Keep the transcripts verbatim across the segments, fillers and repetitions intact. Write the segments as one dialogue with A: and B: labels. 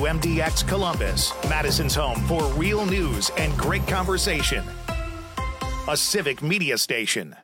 A: W M D X Columbus, Madison's home for real news and great conversation. A civic media station.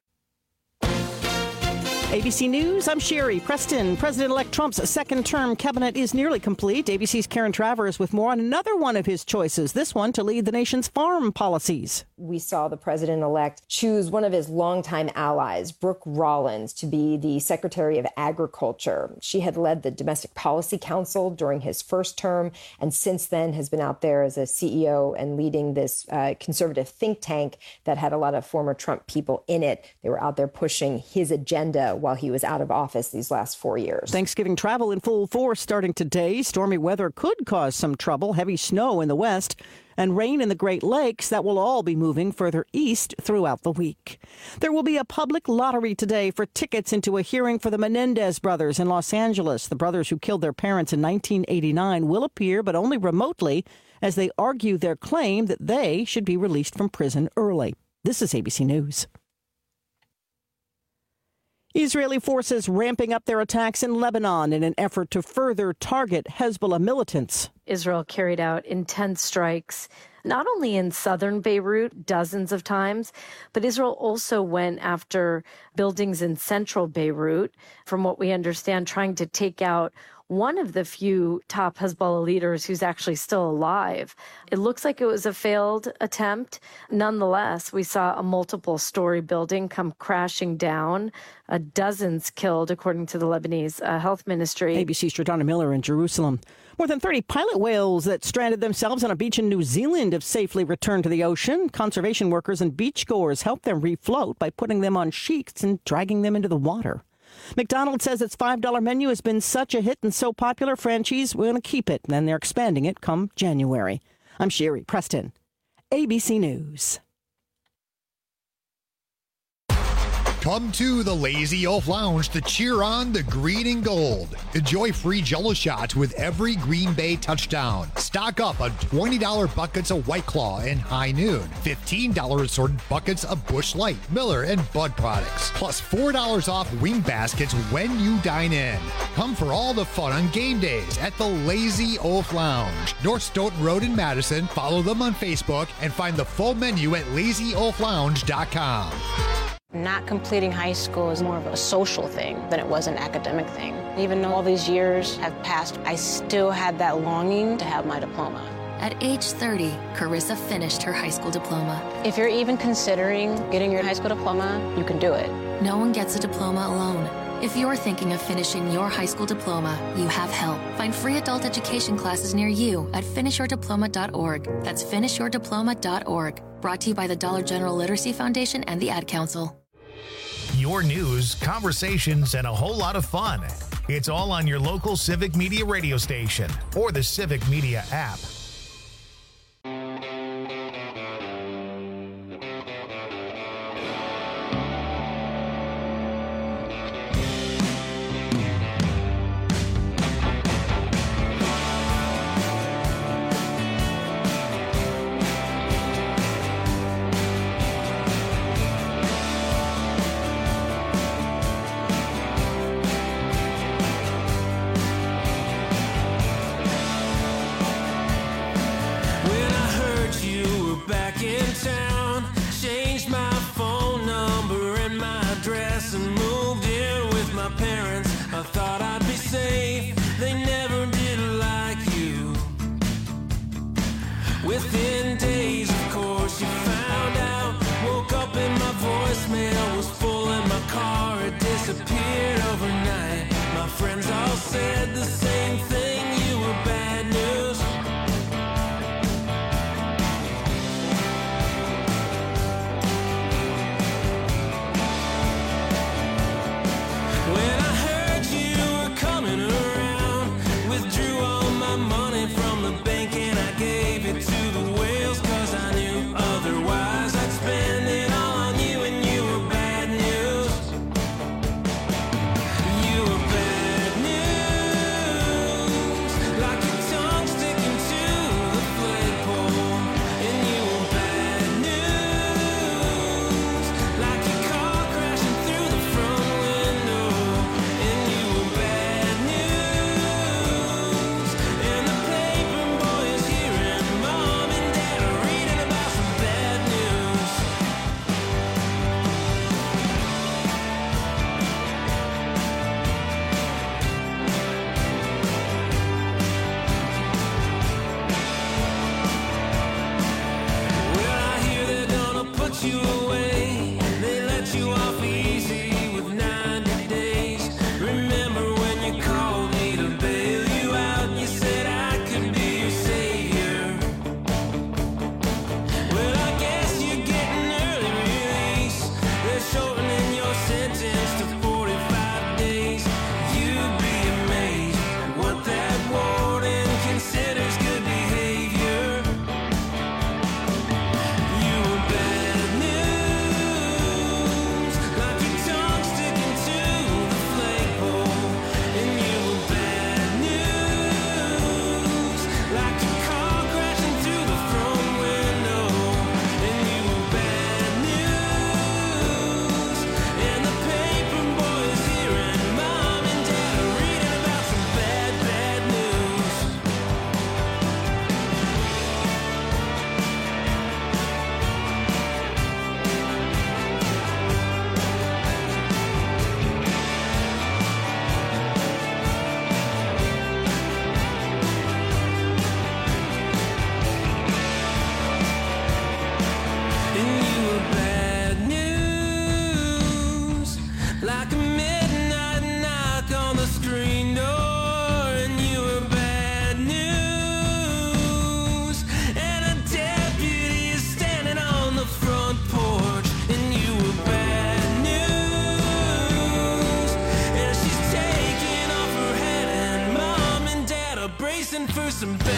B: A B C News, I'm Sherry Preston. President-elect Trump's second-term cabinet is nearly complete. A B C's Karen Travers with more on another one of his choices, this one to lead the nation's farm policies.
C: We saw the president-elect choose one of his longtime allies, Brooke Rollins, to be the Secretary of Agriculture. She had led the Domestic Policy Council during his first term, and since then has been out there as a C E O and leading this uh, conservative think tank that had a lot of former Trump people in it. They were out there pushing his agenda while he was out of office these last four years.
B: Thanksgiving travel in full force starting today. Stormy weather could cause some trouble. Heavy snow in the west and rain in the Great Lakes. That will all be moving further east throughout the week. There will be a public lottery today for tickets into a hearing for the Menendez brothers in Los Angeles. The brothers who killed their parents in nineteen eighty-nine will appear, but only remotely, as they argue their claim that they should be released from prison early. This is A B C News. Israeli forces ramping up their attacks in Lebanon in an effort to further target Hezbollah militants.
D: Israel carried out intense strikes, not only in southern Beirut dozens of times, but Israel also went after buildings in central Beirut, from what we understand, trying to take out one of the few top Hezbollah leaders who's actually still alive. It looks like it was a failed attempt. Nonetheless, we saw a multiple-story building come crashing down, uh, dozens killed, according to the Lebanese uh, health ministry.
B: A B C's Jordana Miller in Jerusalem. More than thirty pilot whales that stranded themselves on a beach in New Zealand have safely returned to the ocean. Conservation workers and beachgoers helped them refloat by putting them on sheets and dragging them into the water. McDonald's says its five dollar menu has been such a hit and so popular, franchise will going to keep it, and then they're expanding it come January. I'm Sherry Preston, A B C News.
E: Come to the Lazy Oaf Lounge to cheer on the green and gold. Enjoy free Jell-O shots with every Green Bay touchdown. Stock up on twenty dollar buckets of White Claw and High Noon. fifteen dollar assorted buckets of Busch Light, Miller, and Bud products. Plus four dollars off wing baskets when you dine in. Come for all the fun on game days at the Lazy Oaf Lounge. North Stoughton Road in Madison. Follow them on Facebook and find the full menu at lazy oaf lounge dot com.
F: Not completing high school is more of a social thing than it was an academic thing. Even though all these years have passed, I still had that longing to have my diploma.
G: At age thirty, Carissa finished her high school diploma.
F: If you're even considering getting your high school diploma, you can do it.
G: No one gets a diploma alone. If you're thinking of finishing your high school diploma, you have help. Find free adult education classes near you at finish your diploma dot org. That's finish your diploma dot org. Brought to you by the Dollar General Literacy Foundation and the Ad Council.
A: Your news, conversations, and a whole lot of fun. It's all on your local Civic Media radio station or the Civic Media app.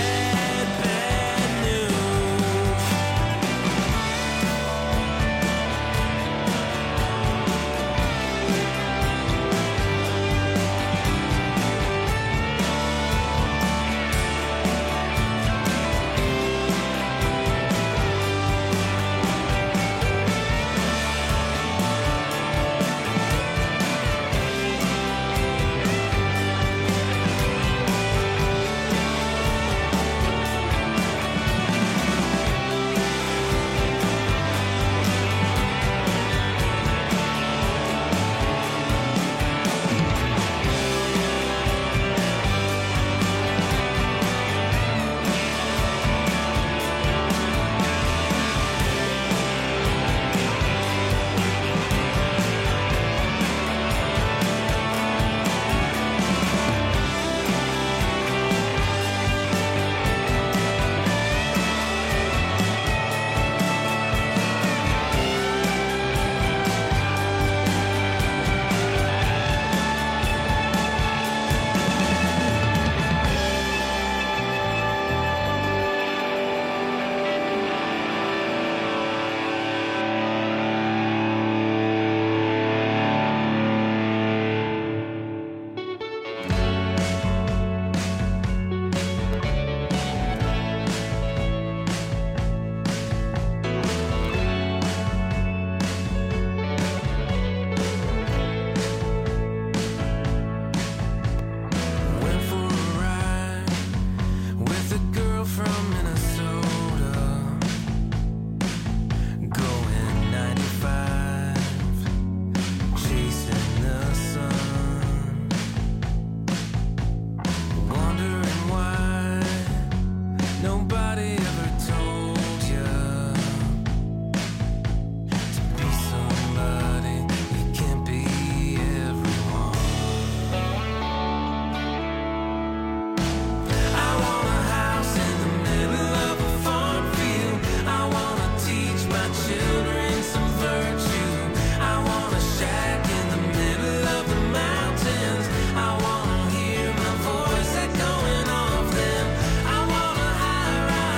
H: High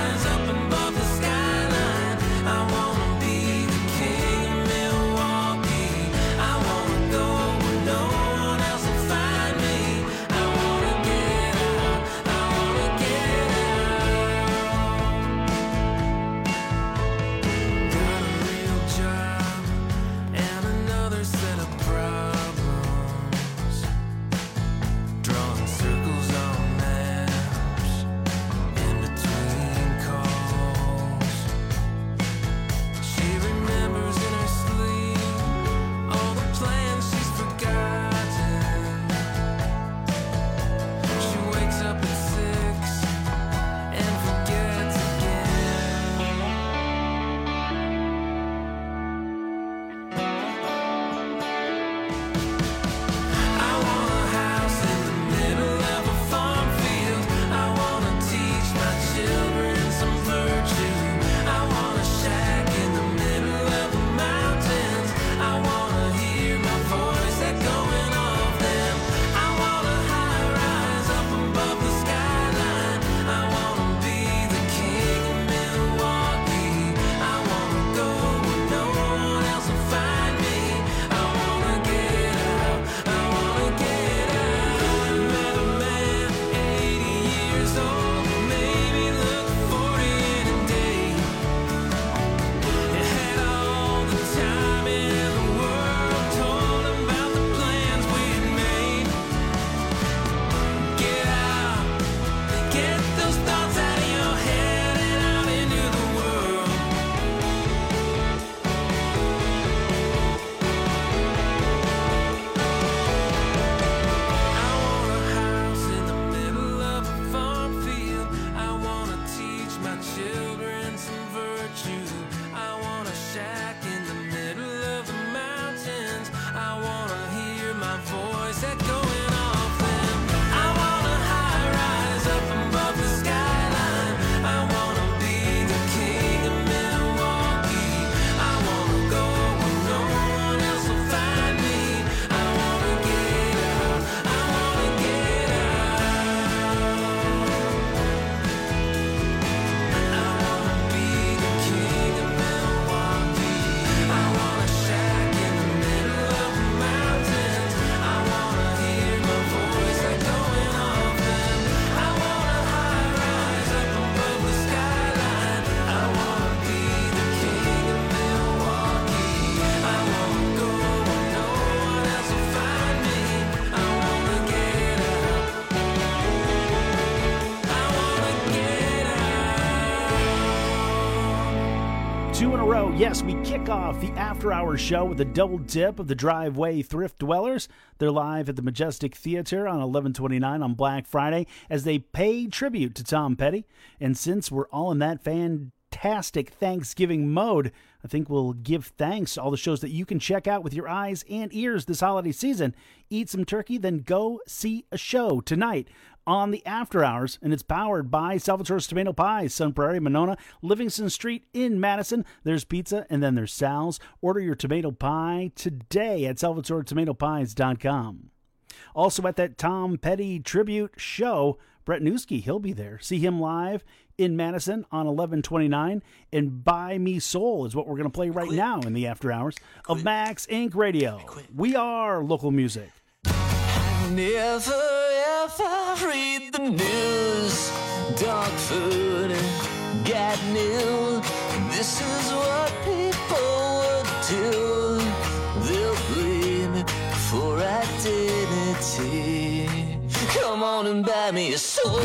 H: Two in a row. Yes, we kick off the after-hours show with a double dip of the Driveway Thrift Dwellers. They're live at the Majestic Theater on eleven twenty-nine on Black Friday as they pay tribute to Tom Petty. And since we're all in that fantastic Thanksgiving mode, I think we'll give thanks to all the shows that you can check out with your eyes and ears this holiday season. Eat some turkey, then go see a show tonight on the After Hours, and it's powered by Salvatore's Tomato Pies, Sun Prairie, Monona, Livingston Street in Madison. There's pizza, and then there's Sal's. Order your tomato pie today at salvatore tomato pies dot com. Also at that Tom Petty tribute show, Brett Newski, he'll be there. See him live in Madison on eleven twenty-nine, and Buy Me Soul is what we're going to play right Quit. now in the After Hours Quit. of Max Inc Radio. We are local music.
I: Never ever read the news. Dog food got new. This is what people would do. They'll bleed for identity. Come on and buy me a soul.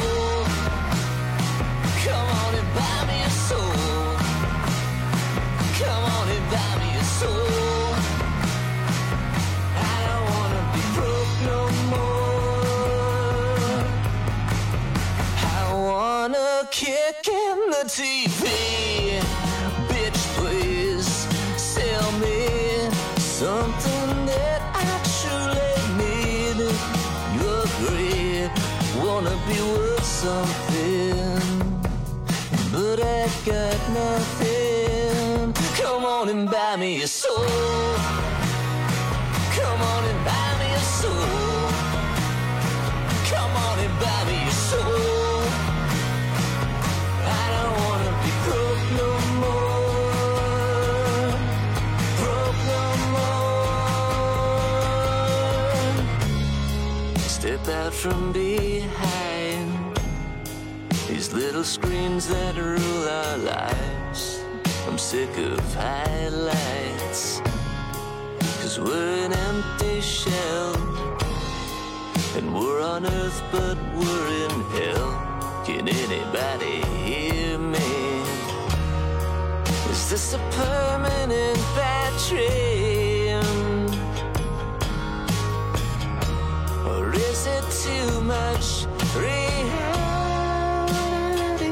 I: Come on and buy me a soul. Come on and buy me a soul. Kick in the T V, bitch, please sell me something that I truly need. You agree, wanna be worth something, but I got nothing. Come on and buy me a soul. Come on and buy me a soul. Come on and buy me a soul. Step out from behind these little screens that rule our lives. I'm sick of highlights, 'cause we're an empty shell, and we're on earth but we're in hell. Can anybody hear me? Is this a permanent bad dream? Or is it too much reality?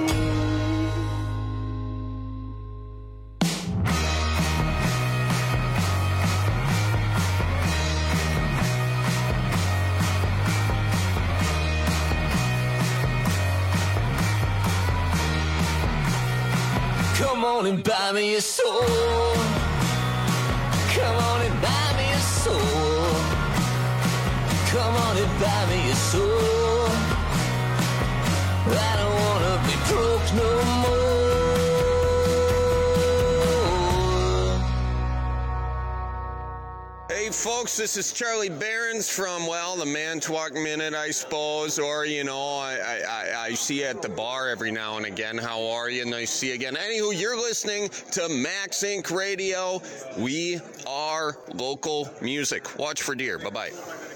I: Come on and buy me a soul. Come on and buy me a soul. Come on and buy me a soul. I don't wanna be broke no more.
J: Hey folks, this is Charlie Behrens from, well, the Manitowoc Minute, I suppose, or, you know, I, I, I see you at the bar every now and again. How are you? Nice to see you again. Anywho, you're listening to Max Inc Radio. We are local music. Watch for deer. Bye-bye.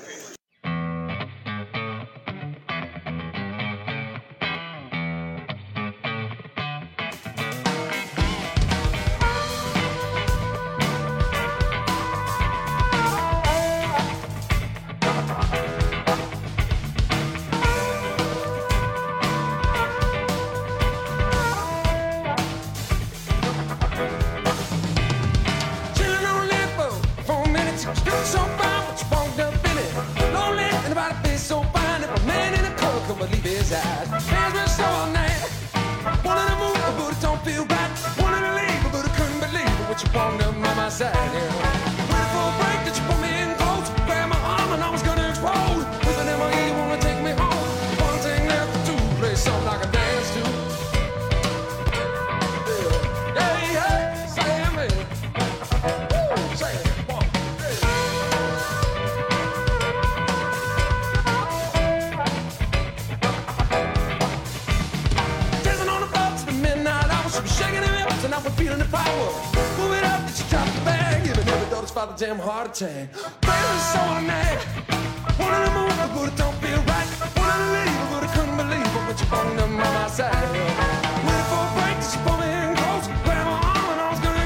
K: Damn heart attack. Baby, so mad. Wanted to move, but it don't feel right. Wanted to leave, but I couldn't believe it. But you phoned them on my side. Waiting for a break, did you pull me in close? Grab my arm and I was gonna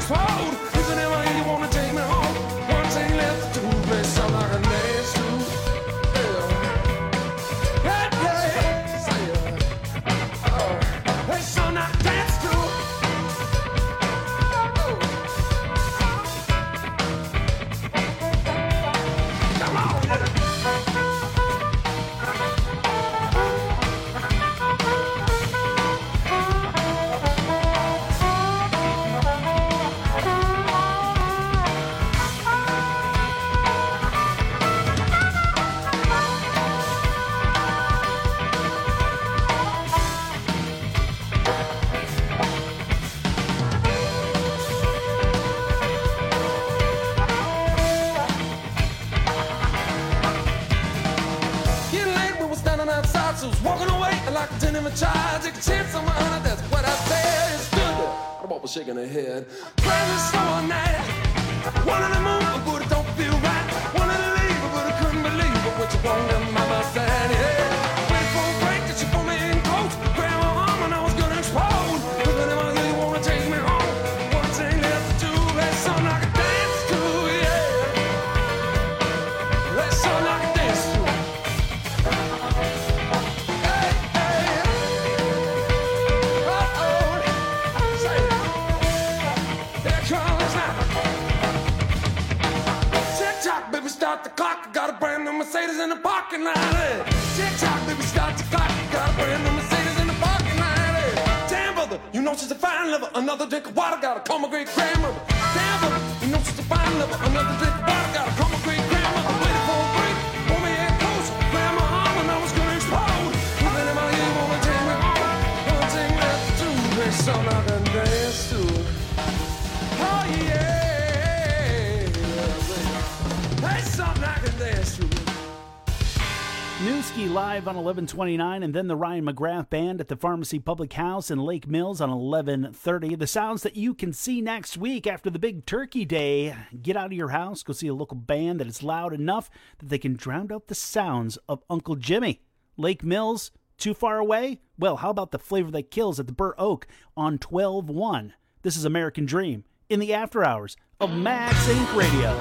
K: was shaking her head. Crazy summer night. Wanted to move, but it don't feel right. Wanted to leave, but I couldn't believe it. What you want, them mama said, yeah. Wait for a break, that she put me in coach. Grab my arm and I was gonna explode. But then I really wanna take me home. One thing left to do, that song I can dance to, yeah. That song I can dance to. Hey, hey. Uh-oh. Say it. Here it comes now. Tick-tock, baby, start the clock. I got a brand new Mercedes in the parking lot. Hey. Tick-tock, baby, start the clock. I got a brand new Mercedes in the parking lot. Hey. Damn, brother, you know she's a fine lover. Another drink of water, gotta call my great grandmother. Damn, brother, you know she's a fine lover. Another drink of water, gotta call my great grandmother. Waiting for a break, pull me in close. Grab my arm and I was gonna explode. But then in my ear, wanna take me home. One thing left to do, there's something I can dance to. Oh, yeah. There's something I can dance to.
H: Newski live on eleven twenty-nine, and then the Ryan McGrath Band at the Pharmacy Public House in Lake Mills on eleven thirty. The sounds that you can see next week after the big Turkey Day. Get out of your house, go see a local band that is loud enough that they can drown out the sounds of Uncle Jimmy. Lake Mills, too far away? Well, how about the Flavor That Kills at the Burr Oak on twelve one? This is American Dream in the after hours of Max Inc Radio.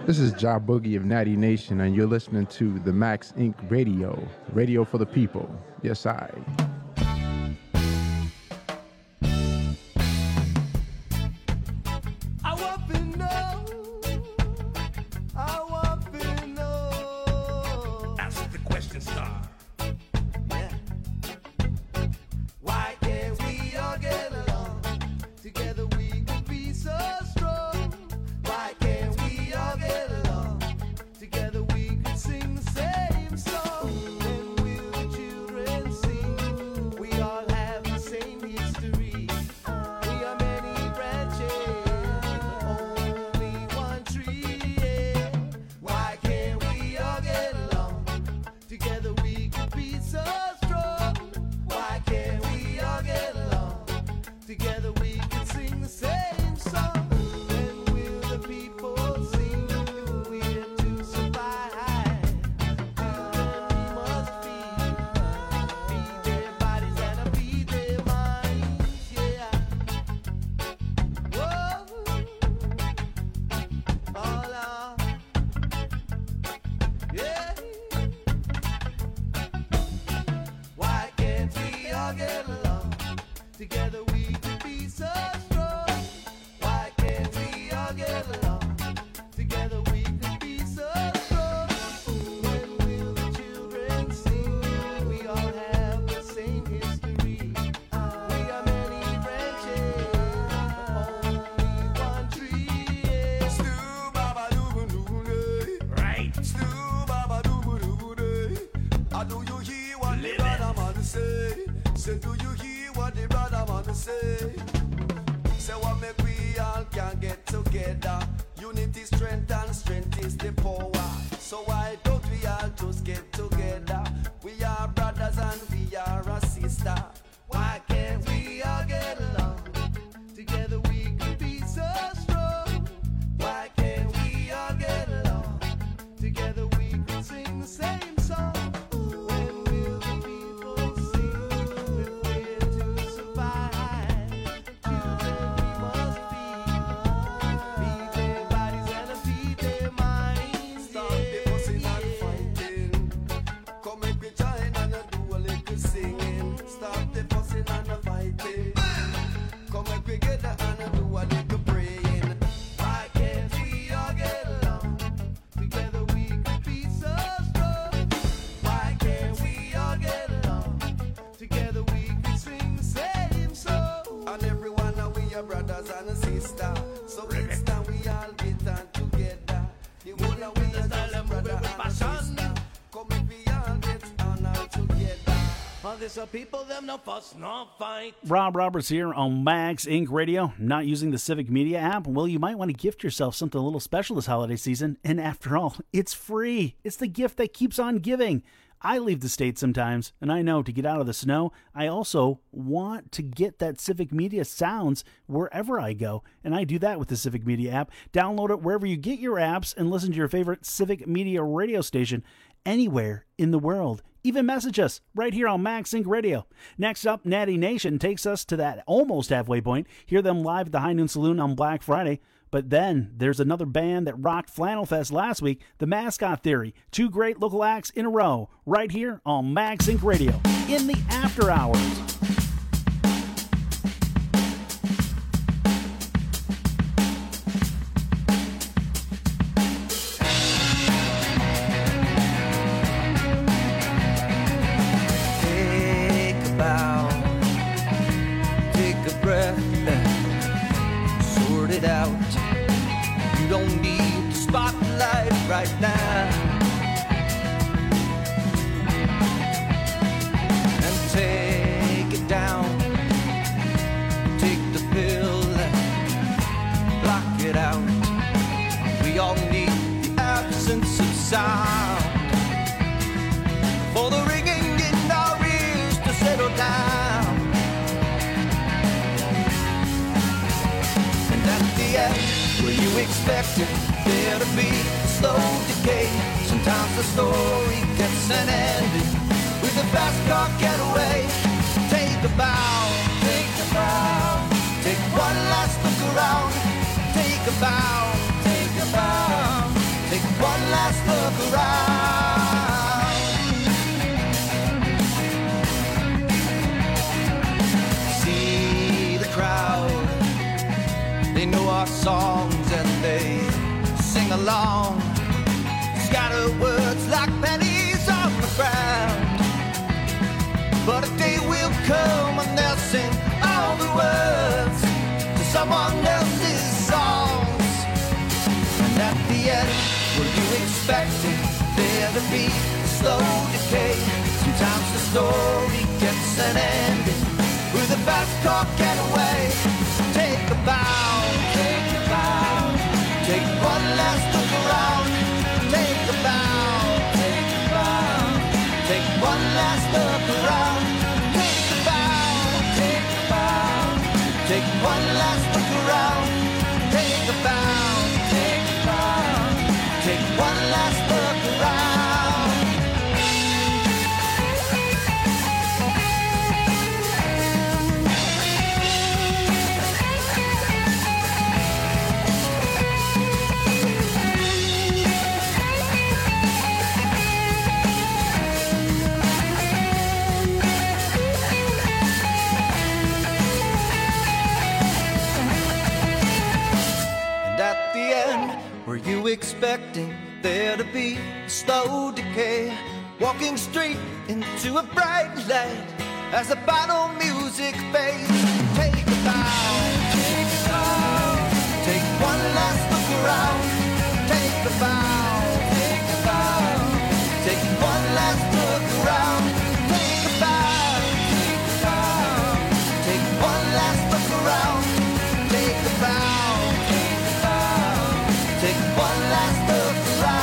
L: This is Ja Boogie of Natty Nation, and you're listening to the Max Incorporated. Radio. Radio for the people. Yes, I.
M: So people them no fuss, no fight.
H: Rob Roberts here on Max Incorporated. Radio. Not using the Civic Media app? Well, you might want to gift yourself something a little special this holiday season. And after all, it's free. It's the gift that keeps on giving. I leave the state sometimes, and I know to get out of the snow, I also want to get that Civic Media sounds wherever I go, and I do that with the Civic Media app. Download it wherever you get your apps and listen to your favorite Civic Media radio station anywhere in the world. Even message us right here on Max Inc Radio. Next up, Natty Nation takes us to that almost halfway point. Hear them live at the High Noon Saloon on Black Friday. But then there's another band that rocked Flannel Fest last week, The Mascot Theory. Two great local acts in a row, right here on Max Inc Radio in the after hours.
I: Out. You don't need the spotlight right now. And take it down. Take the pill and block it out. We all need the absence of sound for the ringing in our ears to settle down. Where you expect it, there to be a slow decay. Sometimes the story gets an ending with a fast car getaway. Take a bow, take a bow, take one last look around. Take a bow, take a bow,
M: songs and they sing along. Scatter words like pennies on the ground. But a day will come when they'll sing all the words to someone else's songs. And at the end, were you expecting there to be a slow decay? Sometimes the story gets an ending with a fast car getaway. Take a bow, take a bow, take one last look around. Take a bow, take a bow, take one last look around. Take a bow, take a bow, take one last look around. Take a bow, take a bow, take one last look around. Were you expecting there to be a slow decay? Walking straight into a bright light as the final music fades. Take a bow, take a bow, take one last look around. Take a bow, take a bow, take one last look around. Take a bow, take a bow, take one last look around. Take a bow. Take one last look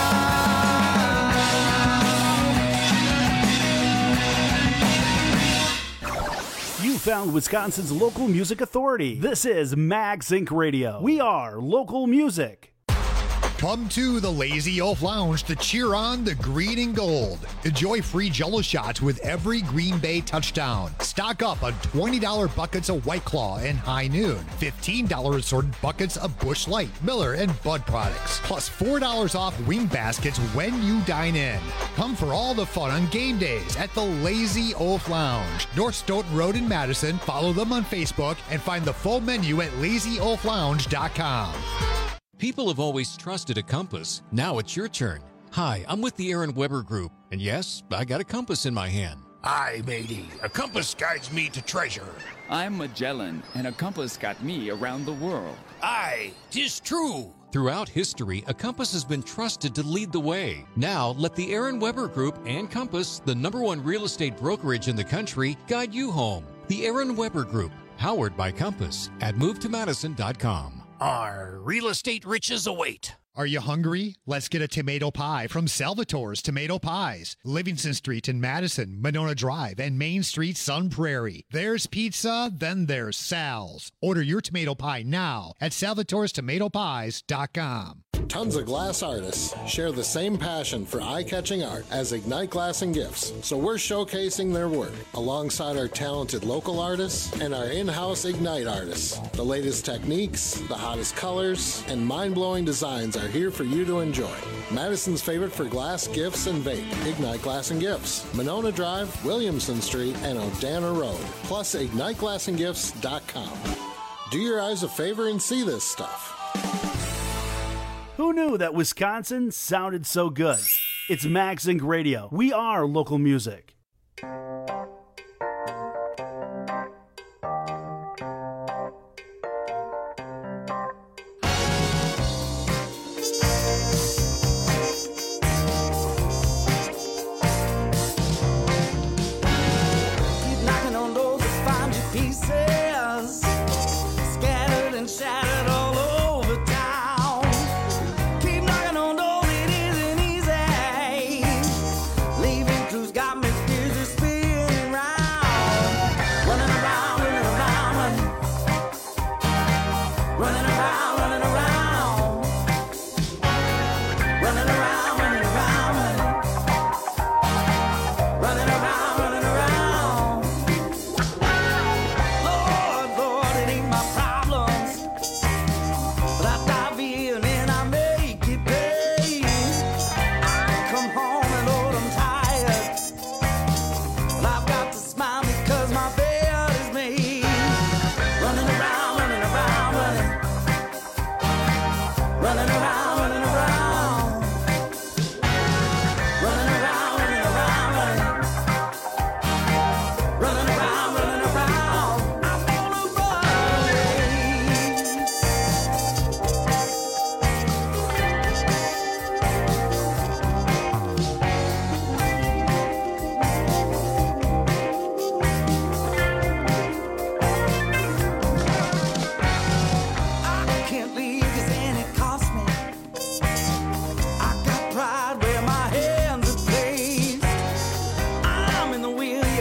H: around. You found Wisconsin's local music authority. This is Max Incorporated. Radio. We are local music.
E: Come to the Lazy Oaf Lounge to cheer on the green and gold. Enjoy free Jell-O shots with every Green Bay touchdown. Stock up on twenty dollars buckets of White Claw and High Noon. fifteen dollars assorted buckets of Busch Light, Miller, and Bud products. Plus four dollars off wing baskets when you dine in. Come for all the fun on game days at the Lazy Oaf Lounge. North Stoughton Road in Madison. Follow them on Facebook and find the full menu at lazy oaf lounge dot com.
N: People have always trusted a compass. Now it's your turn. Hi, I'm with the Aaron Weber Group, and yes, I got a compass in my hand.
O: Aye, matey, a compass guides me to treasure.
P: I'm Magellan, and a compass got me around the world.
O: Aye, 'tis true.
N: Throughout history, a compass has been trusted to lead the way. Now, let the Aaron Weber Group and Compass, the number one real estate brokerage in the country, guide you home. The Aaron Weber Group, powered by Compass, at move to madison dot com.
O: Our real estate riches await.
E: Are you hungry? Let's get a tomato pie from Salvatore's Tomato Pies. Livingston Street in Madison, Monona Drive, and Main Street, Sun Prairie. There's pizza, then there's Sal's. Order your tomato pie now at salvatores tomato pies dot com.
Q: Tons of glass artists share the same passion for eye-catching art as Ignite Glass and Gifts, so we're showcasing their work alongside our talented local artists and our in-house Ignite artists. The latest techniques, the hottest colors, and mind-blowing designs are here for you to enjoy. Madison's favorite for glass, gifts, and vape, Ignite Glass and Gifts, Monona Drive, Williamson Street, and O'Dana Road, plus ignite glass and gifts dot com. Do your eyes a favor and see this stuff.
H: Who knew that Wisconsin sounded so good? It's Max Inc Radio. We are local music.
M: Got me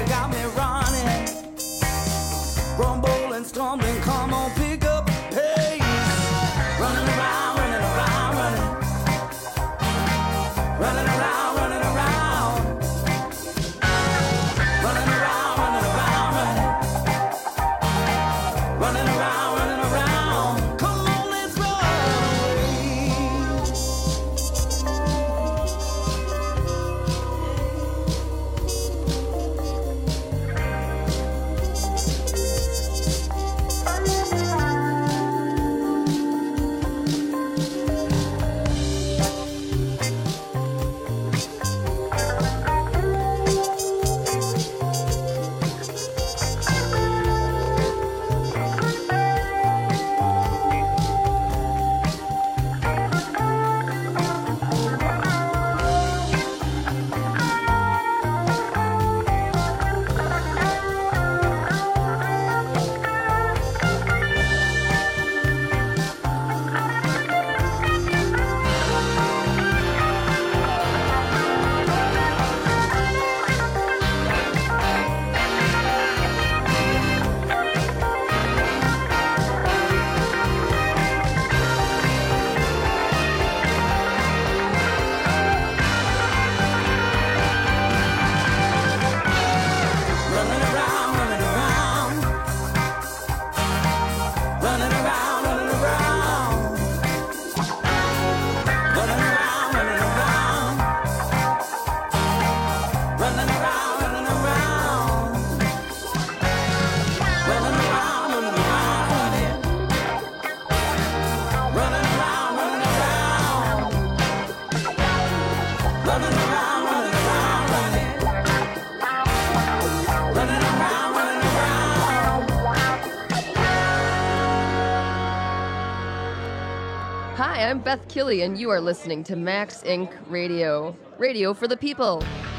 M: you got me running. Rumble and stumbling, come on, pick up pace. Running around, running around, running. Running around, running around. Running around, running around, running. Running around, running around. Come on, let's run
R: Hi, I'm Beth Killy, and you are listening to Max Incorporated. Radio. Radio for the people.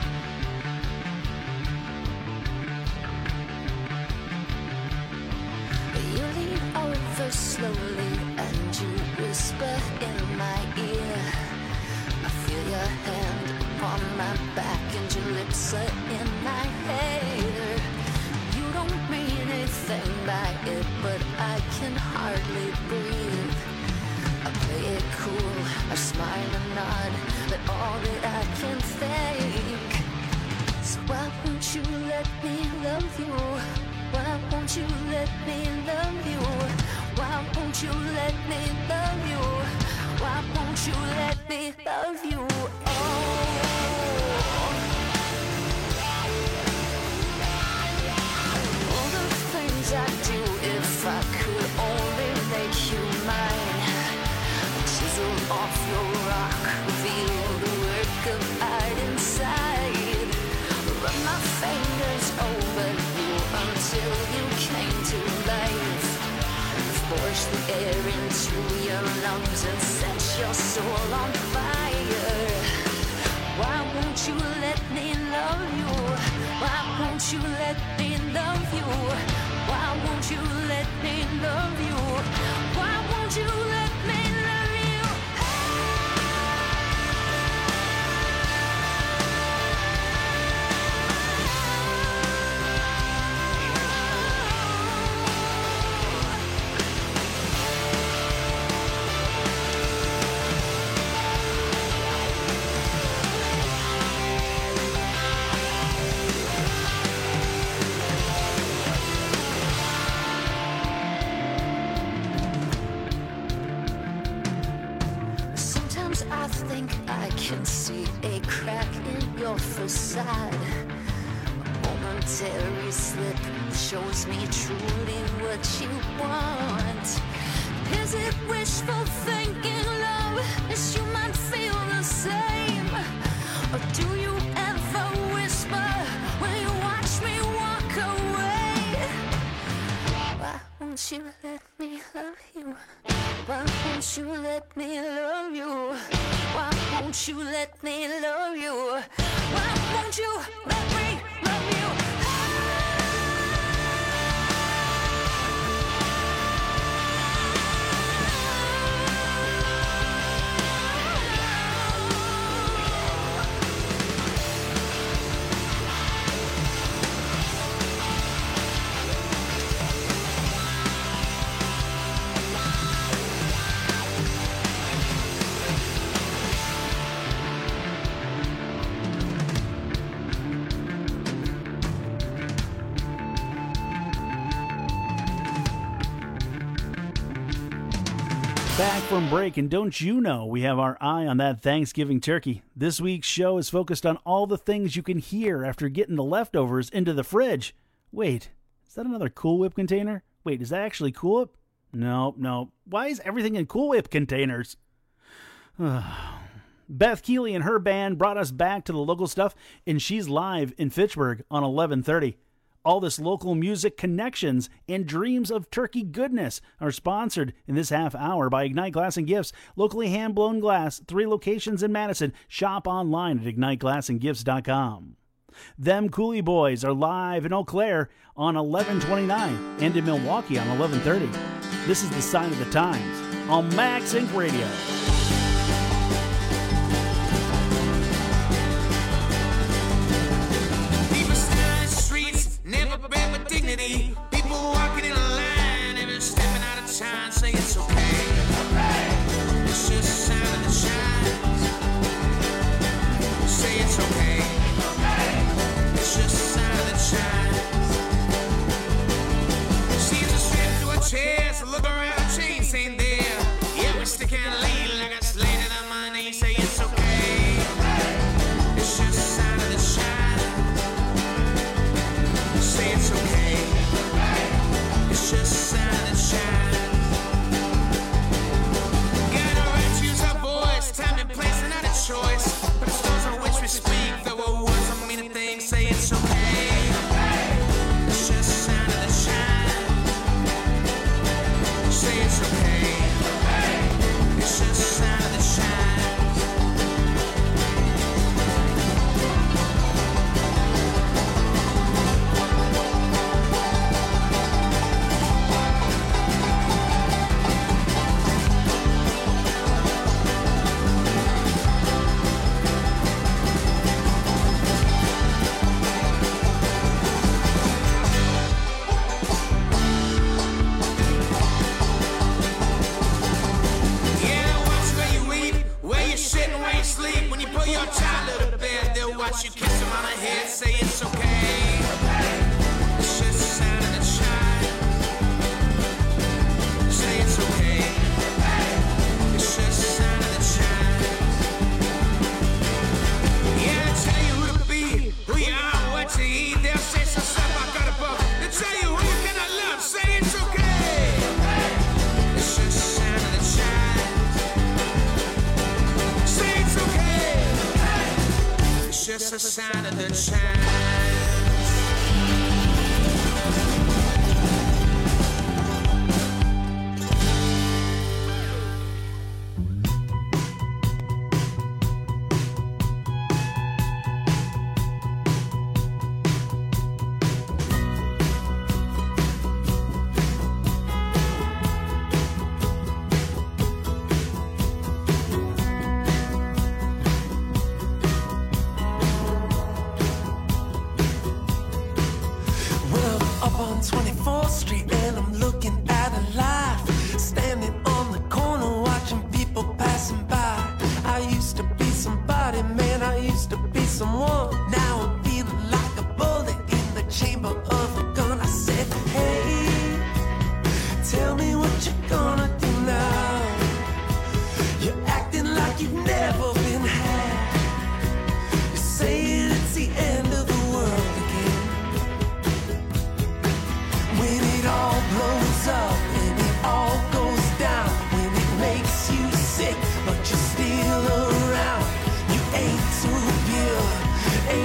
S: You lean over slowly and you whisper in my ear. I feel your hand upon my back and your lips are in my hair. You don't mean anything by it, but I can hardly breathe. I play it cool, I smile and nod, but all that I can think. So why won't you let me love you? Why won't you let me love you? Why won't you let me love you? Why won't you let me love you? Oh. All the things I do, if I could only make you mine. Chisel off your rock, reveal the work of art inside. Run my fingers over you until you came to life. Force the air into your lungs and set your soul on fire. Why won't you let me love you? Why won't you let me love you? Why won't you let me love you? Why won't you let me love you? I think I can see a crack in your facade. A momentary slip shows me truly what you want. Is it wishful thinking, love? Yes, you might feel the same. Or do you ever whisper when you watch me walk away? Why won't you let me love you? Why won't you let me love you? Why won't you let me love you? Why won't you let me love you?
H: Back from break, and don't you know we have our eye on that Thanksgiving turkey. This week's show is focused on all the things you can hear after getting the leftovers into the fridge. Wait, is that another Cool Whip container? Wait, is that actually Cool Whip? No, no. Why is everything in Cool Whip containers? Beth Keeley and her band brought us back to the local stuff, and she's live in Fitchburg on eleven thirty. All this local music connections and dreams of turkey goodness are sponsored in this half hour by Ignite Glass and Gifts, locally hand-blown glass, three locations in Madison. Shop online at ignite glass and gifts dot com. Them Cooley Boys are live in Eau Claire on eleven twenty-nine and in Milwaukee on eleven thirty. This is the Sign of the Times on Max Inc Radio.
I: Never been with dignity. People walking in a line, every stepping out of time, say it's okay. It's just a sign of the times. Say it's okay. It's just a sign of the times. Seems to slip to a chair, so look around, chains ain't there. Yeah, we stick and lean like I slated on my knee. Say it's okay. It's just a sign of the times. Say it's okay. It's just a sign that shines. Gotta right to use our voice. Time and place and not a choice. But the stones on which we speak, there were words on meaning things. Say it's okay. It's just a sign of the shine. Say it's okay. It's just a sign of the shine. Watch you kiss him on the head, say it's okay. It's just a sign of the child. Say it's okay. It's just a sign of the child. Yeah, they tell you who to be, who you are, what to eat. They'll say some stuff I got above. They tell you who you cannot love, say it's okay. It's just a sign of the child. Say it's okay. Just a sign of the chance. twenty-fourth Street and I'm looking at a life. Standing on the corner watching people passing by. I used to be somebody, man, I used to be someone. Now I'm feeling like a bullet in the chamber of a gun. I said, hey, tell me what you're gonna do now. You're acting like you've never been had. You're saying it's the end of the world again. When it all blows up and it all goes down, when it makes you sick but you're still around, you ain't too pure, ain't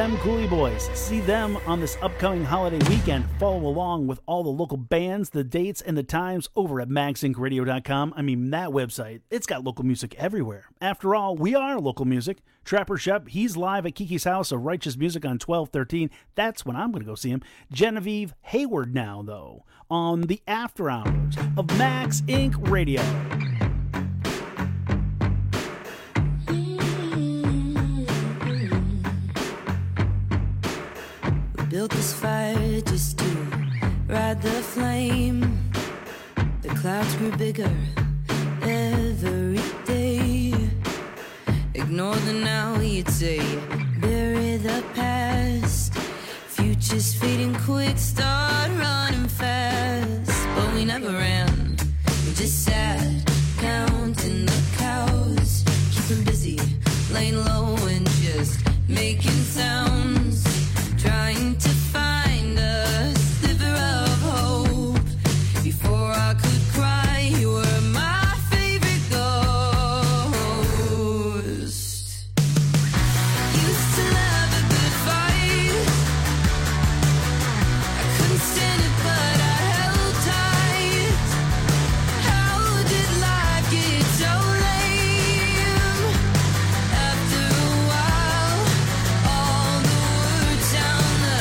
H: Them Cooley Boys. See them on this upcoming holiday weekend. Follow along with all the local bands, the dates, and the times over at max inc radio dot com. I mean, that website, it's got local music everywhere. After all, we are local music. Trapper Shep, he's live at Kiki's House of Righteous Music on twelve thirteen. That's when I'm going to go see him. Genevieve Hayward now, though, on the After Hours of Max Inc Radio.
T: Built this fire just to ride the flame. The clouds grew bigger every day. Ignore the now, you'd say. Bury the past. Future's fading quick, start running fast. But we never ran, we just sat, counting the cows. Keeping busy, laying low and just making sounds. Trying to find a sliver of hope. Before I could cry, you were my favorite ghost. Used to love a good fight. I couldn't stand it, but I held tight. How did life get so lame? After a while, all the words sound the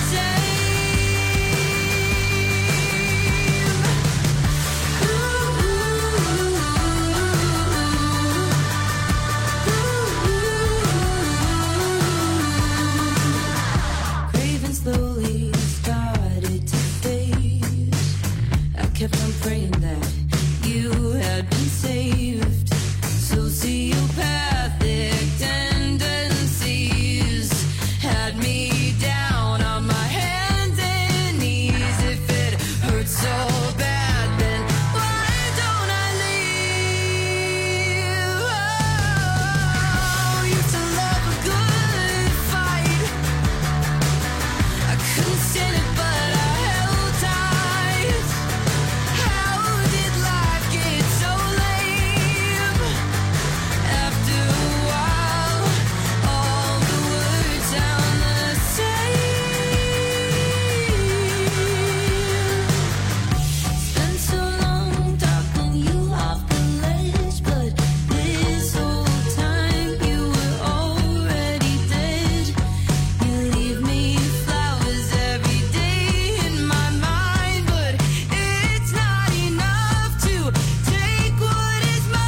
T: same. Craving slowly started to fade. I kept on praying that you had been saved. Sociopathic tendencies had me down on my hands and knees. If it hurts so bad, then why don't I leave? Oh, used to love a good fight. I couldn't stand it, but I held tight. How did life get so lame? After a while, all the words sound the same. Spent so long talking you off the ledge, but this whole time you were already dead. You leave me flowers every day in my mind, but it's not enough to take what is mine.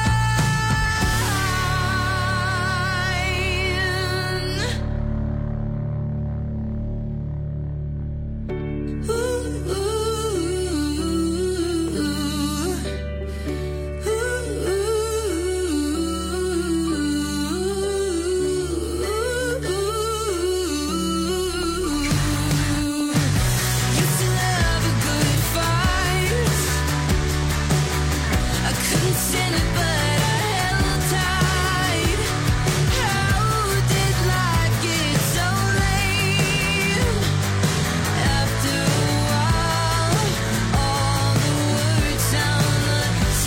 T: Used to love a good fight. I couldn't stand it, but I held tight. How did life get so lame? After a while, all the words sound the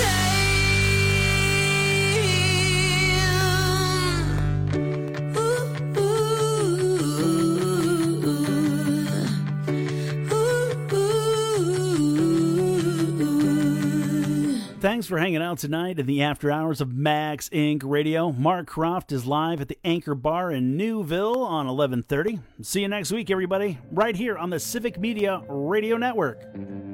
T: same.
H: Thanks for hanging out tonight in the After Hours of Max Inc Radio. Mark Croft is live at the Anchor Bar in Newville on eleven thirty. See you next week, everybody, right here on the Civic Media Radio Network.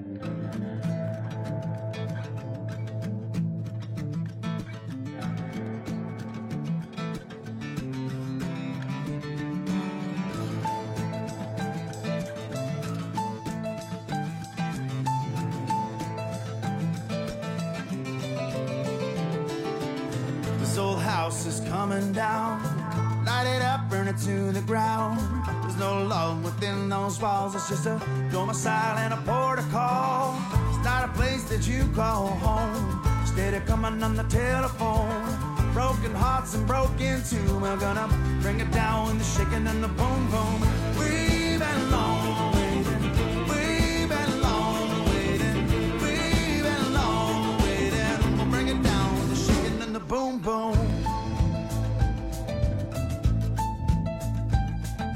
U: This old house is coming down. Light it up, burn it to the ground. There's no love within those walls. It's just a domicile and a protocol. It's not a place that you call home. Instead of coming on the telephone. Broken hearts and broken too. We're gonna bring it down with the shaking and the boom boom. We've been long waiting. We've been long waiting. We've been long waiting. We'll bring it down with the shaking and the boom boom.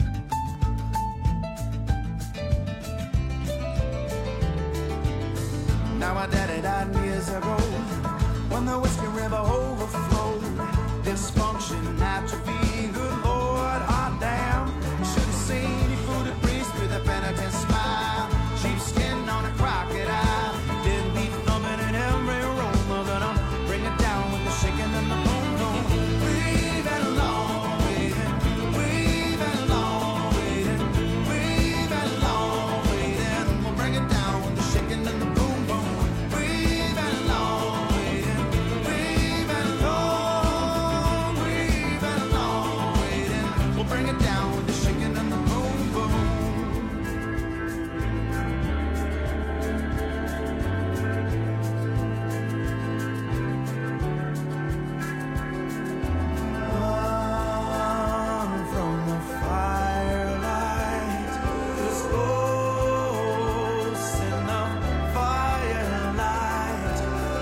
U: Now my daddy died years ago when the Whiskey River overflowed. Dysfunction, atrophy, good Lord, hot damn. You should have seen he fooled a priest with a penitent smile. Sheepskin on a crocodile. Didn't be thumbing in every room. We're gonna bring it down with the shaking and the boom boom. We've had a long waiting. We've had a long waiting. We've had a long waiting. We'll bring it down with the shaking and the boom boom. We've had a long waiting. We've had a long, we've had a long waiting. We'll bring it down with the shaking and the boom boom. Run from the firelight, this ghost in the firelight.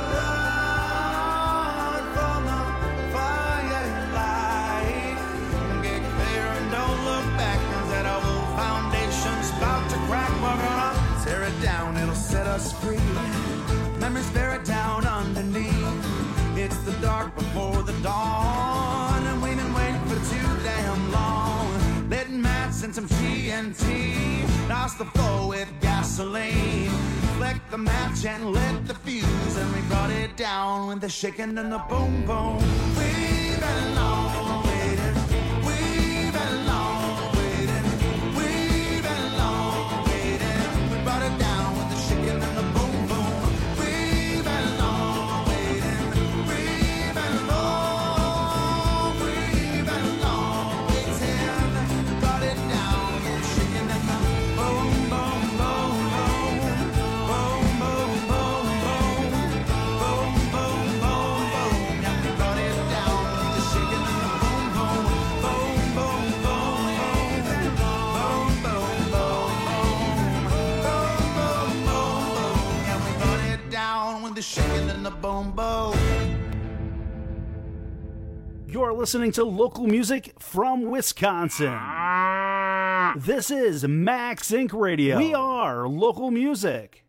U: Run from the firelight. Get clear and don't look back, 'cause that old foundation's about to crack. We're gonna tear it down, it'll set us free. Memories buried down underneath. It's the dark before the dawn, and we've been waiting for too damn long. Letting mats and some T N T douse the floor with gasoline. Flick the match and lit the fuse, and we brought it down with the shaking and the boom boom. We've been long waiting. We've been long waiting. We've been long waiting. We brought it down with the shaking and the boom boom. We've been long waiting. We've been long. We've been long waiting. We brought it down with the shaking and the boom boom boom boom. Boom boom boom boom. Boom boom boom boom. Yeah, we brought it down with the shaking and the boom boom. Boom boom boom boom. Boom boom boom boom. Boom boom boom boom. Yeah, we brought it down with the shaking and the boom boom.
H: You're listening to local music from Wisconsin. This is Max Inc Radio. We are local music.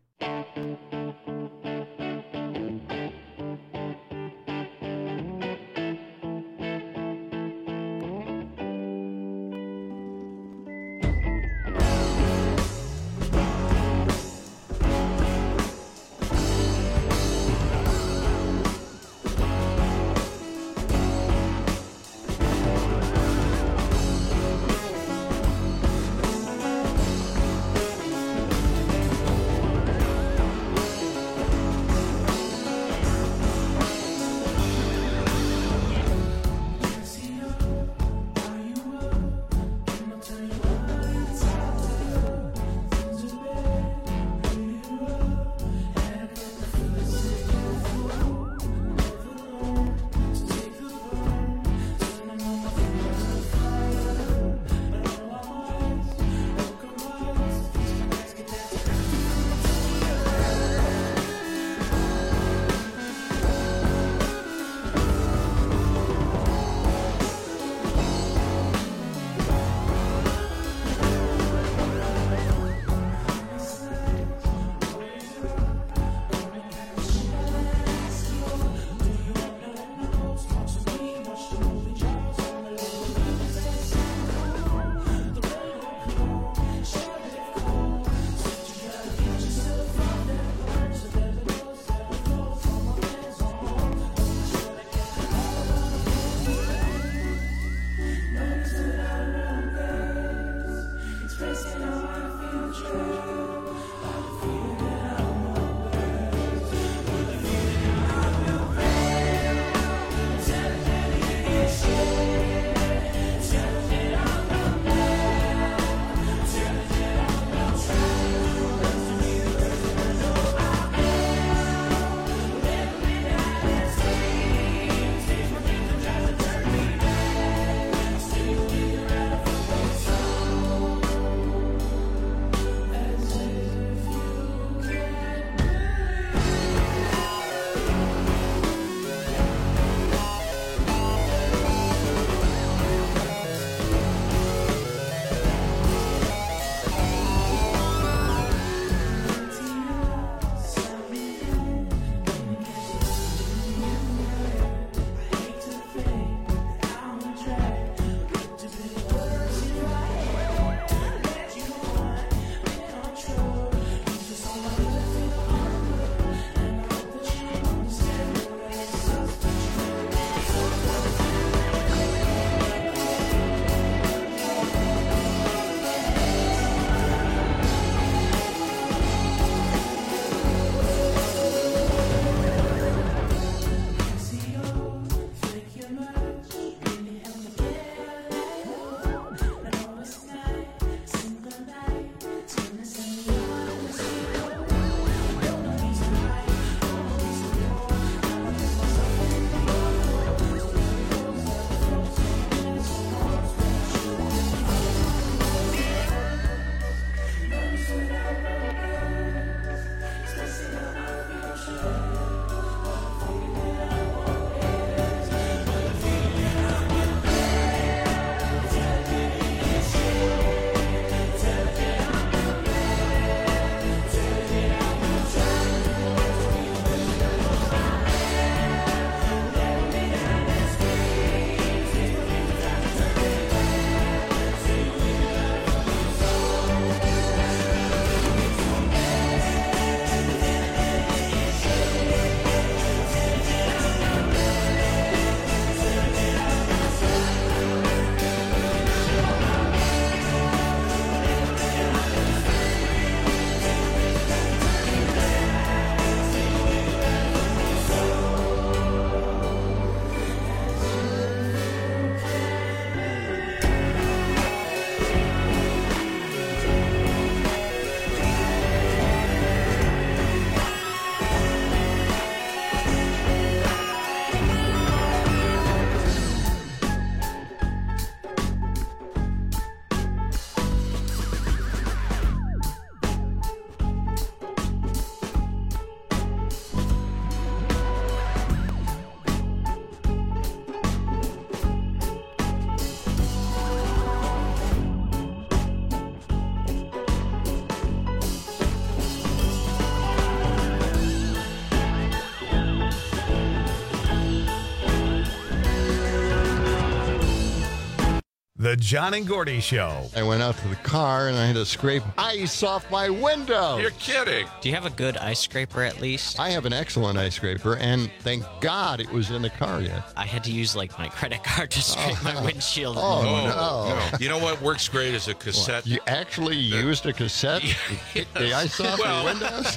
A: The John and Gordy Show.
C: I went out to the car and I had to scrape ice off my window.
V: You're kidding.
W: Do you have a good ice scraper at least?
C: I have an excellent ice scraper, and thank God it was in the car yet.
W: I had to use like my credit card to scrape oh. my windshield.
C: Oh,
V: no.
C: no.
V: no. You know what works great is a cassette.
C: What? You actually the, used a cassette to kick the ice off
V: well,
C: your windows?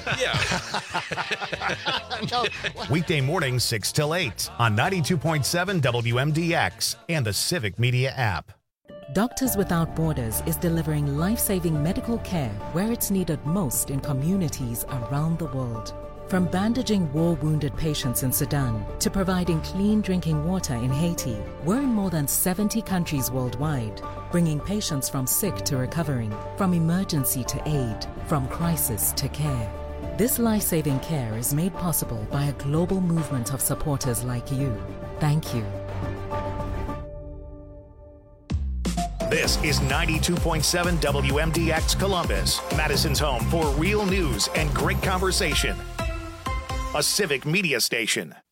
V: Yeah.
C: no.
A: Weekday mornings six till eight on ninety-two point seven W M D X and the Civic Media app.
X: Doctors Without Borders is delivering life-saving medical care where it's needed most in communities around the world. From bandaging war-wounded patients in Sudan to providing clean drinking water in Haiti, we're in more than seventy countries worldwide, bringing patients from sick to recovering, from emergency to aid, from crisis to care. This life-saving care is made possible by a global movement of supporters like you. Thank you.
A: This is ninety-two point seven W M D X Columbus, Madison's home for real news and great conversation. A Civic Media station.